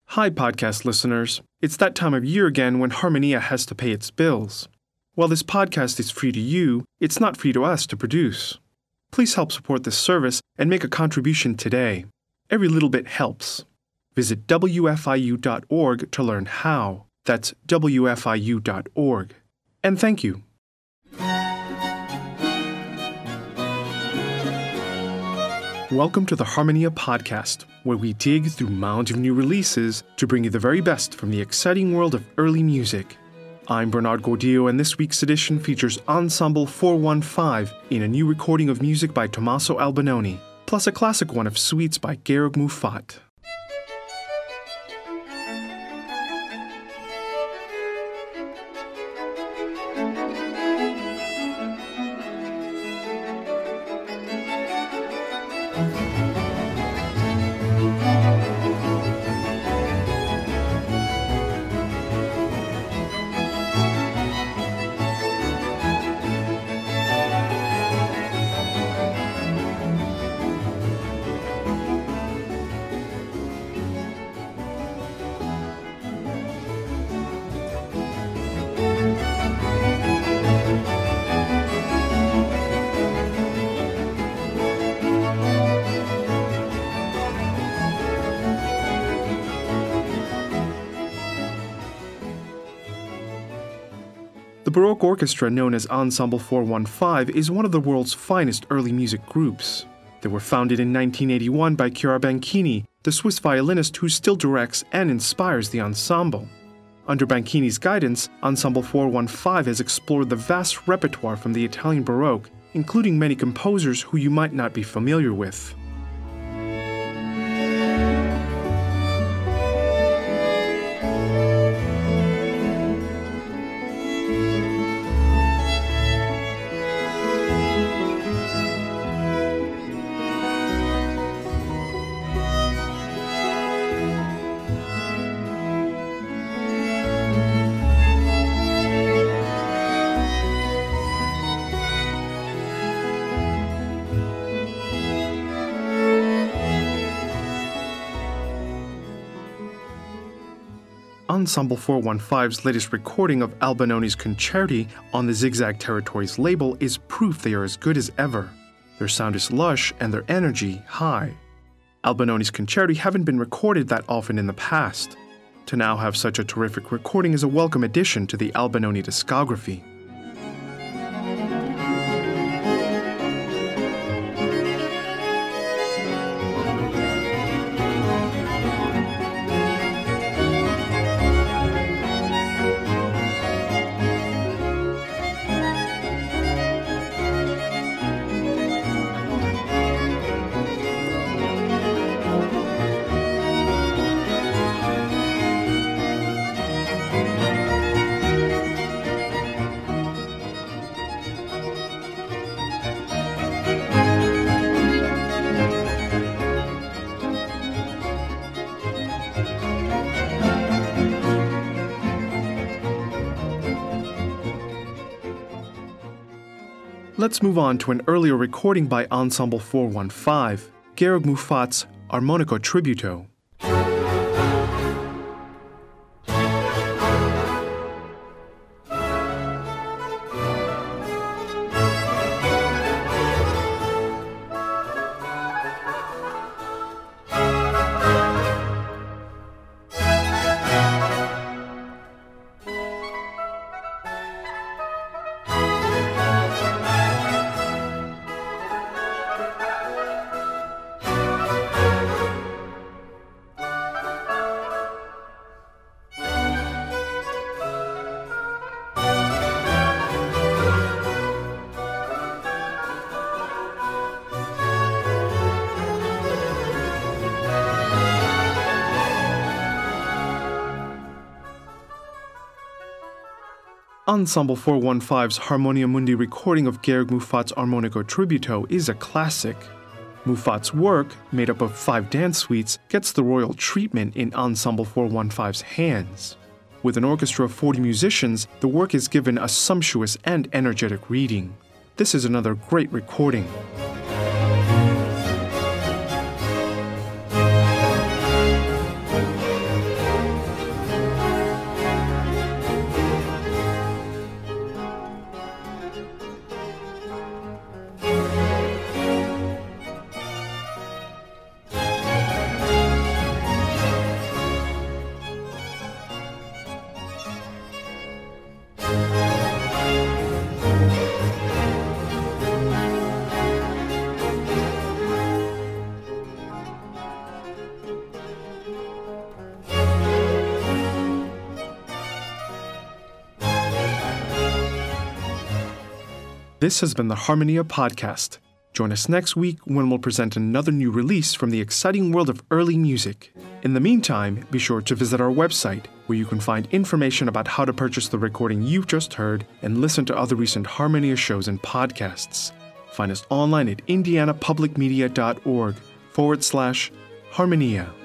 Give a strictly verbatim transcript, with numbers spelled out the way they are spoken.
Hi, podcast listeners. It's that time of year again when Harmonia has to pay its bills. While this podcast is free to you, it's not free to us to produce. Please help support this service and make a contribution today. Every little bit helps. Visit W F I U dot org to learn how. That's W F I U dot org. And thank you. Welcome to the Harmonia Podcast, where we dig through mounds of new releases to bring you the very best from the exciting world of early music. I'm Bernard Gordillo, and this week's edition features Ensemble four one five in a new recording of music by Tommaso Albinoni, plus a classic one of suites by Georg Muffat. The Baroque orchestra known as Ensemble four one five is one of the world's finest early music groups. They were founded in nineteen eighty-one by Chiara Banchini, the Swiss violinist who still directs and inspires the ensemble. Under Banchini's guidance, Ensemble four one five has explored the vast repertoire from the Italian Baroque, including many composers who you might not be familiar with. Ensemble four one five's latest recording of Albinoni's Concerti on the Zigzag Territories label is proof they are as good as ever. Their sound is lush and their energy high. Albinoni's Concerti haven't been recorded that often in the past. To now have such a terrific recording is a welcome addition to the Albinoni discography. Let's move on to an earlier recording by Ensemble four one five, Georg Muffat's Armonico Tributo. Ensemble four one five's Harmonia Mundi recording of Georg Muffat's Armonico Tributo is a classic. Muffat's work, made up of five dance suites, gets the royal treatment in Ensemble four one five's hands. With an orchestra of forty musicians, the work is given a sumptuous and energetic reading. This is another great recording. This has been the Harmonia Podcast. Join us next week when we'll present another new release from the exciting world of early music. In the meantime, be sure to visit our website, where you can find information about how to purchase the recording you've just heard and listen to other recent Harmonia shows and podcasts. Find us online at indianapublicmedia.org forward slash Harmonia.